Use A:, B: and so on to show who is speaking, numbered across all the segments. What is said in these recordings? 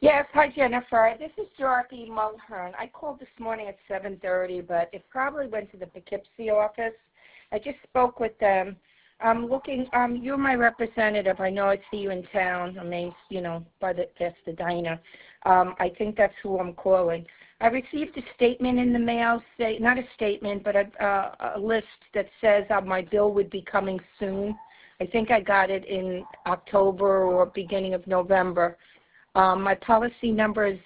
A: Yes, hi Jennifer. This is Dorothy Mulhern. I called this morning at 7:30, but it probably went to the Poughkeepsie office. I just spoke with them. I'm looking. You're my representative. I know I see you in town. I mean, by past the diner. I think that's who I'm calling. I received a statement in the mail, not a statement, but a list that says my bill would be coming soon. I think I got it in October or beginning of November. My policy number is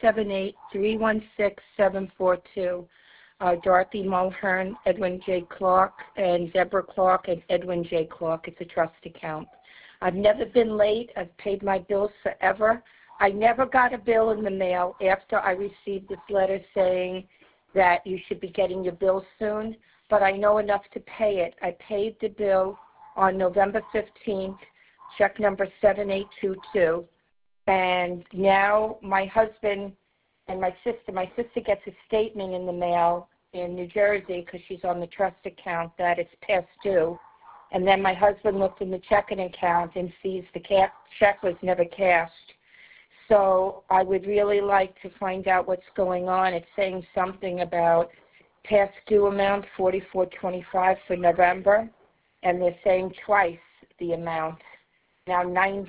A: 078-316-742. Dorothy Mulhern, Edwin J. Clark, and Deborah Clark, and Edwin J. Clark. It's a trust account. I've never been late. I've paid my bills forever. I never got a bill in the mail after I received this letter saying that you should be getting your bill soon, but I know enough to pay it. I paid the bill on November 15th, check number 7822. And now my husband and my sister gets a statement in the mail in New Jersey because she's on the trust account that it's past due. And then my husband looked in the checking account and sees the check was never cashed. So I would really like to find out what's going on. It's saying something about past due amount, $44.25 for November, and they're saying twice the amount, now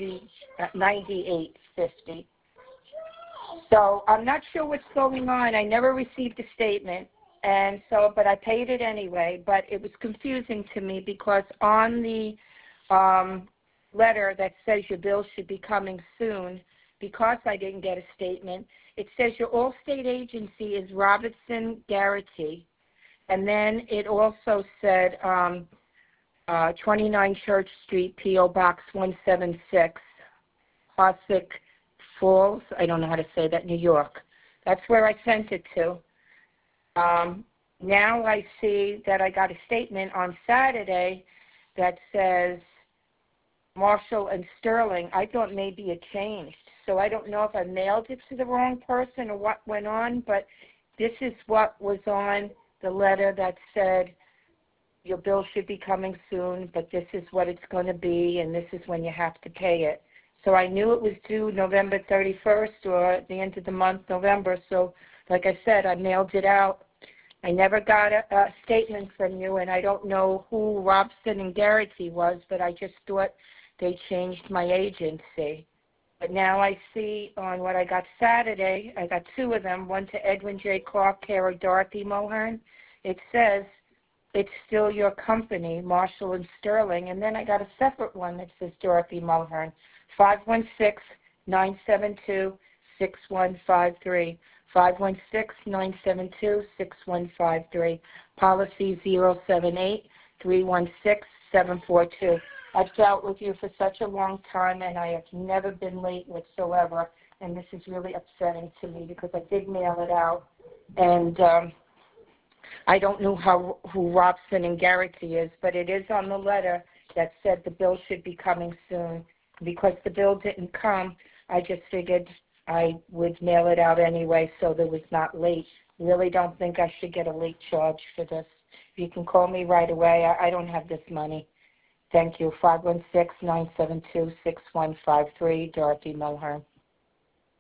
A: $98.50. So I'm not sure what's going on. I never received a statement, but I paid it anyway. But it was confusing to me because on the letter that says your bill should be coming soon, because I didn't get a statement, it says your Allstate agency is Robertson Garrity, and then it also said 29 Church Street, P.O. Box 176, Hossick Falls, I don't know how to say that, New York. That's where I sent it to. Now I see that I got a statement on Saturday that says Marshall and Sterling. I thought maybe it changed. So I don't know if I mailed it to the wrong person or what went on, but this is what was on the letter that said your bill should be coming soon, but this is what it's going to be, and this is when you have to pay it. So I knew it was due November 31st or at the end of the month, November. So like I said, I mailed it out. I never got a statement from you, and I don't know who Robson and Garrity was, but I just thought they changed my agency. But now I see on what I got Saturday, I got two of them, one to Edwin J. Clark, care of Dorothy Mulhern. It says it's still your company, Marshall and Sterling. And then I got a separate one that says Dorothy Mulhern, 516-972-6153. 516-972-6153. Policy 078-316-742. I've dealt with you for such a long time, and I have never been late whatsoever. And this is really upsetting to me because I did mail it out. And I don't know who Robson and Garrity is, but it is on the letter that said the bill should be coming soon. Because the bill didn't come, I just figured I would mail it out anyway so that it was not late. Really don't think I should get a late charge for this. You can call me right away. I don't have this money. Thank you. 516-972-6153, Dorothy Mulhern.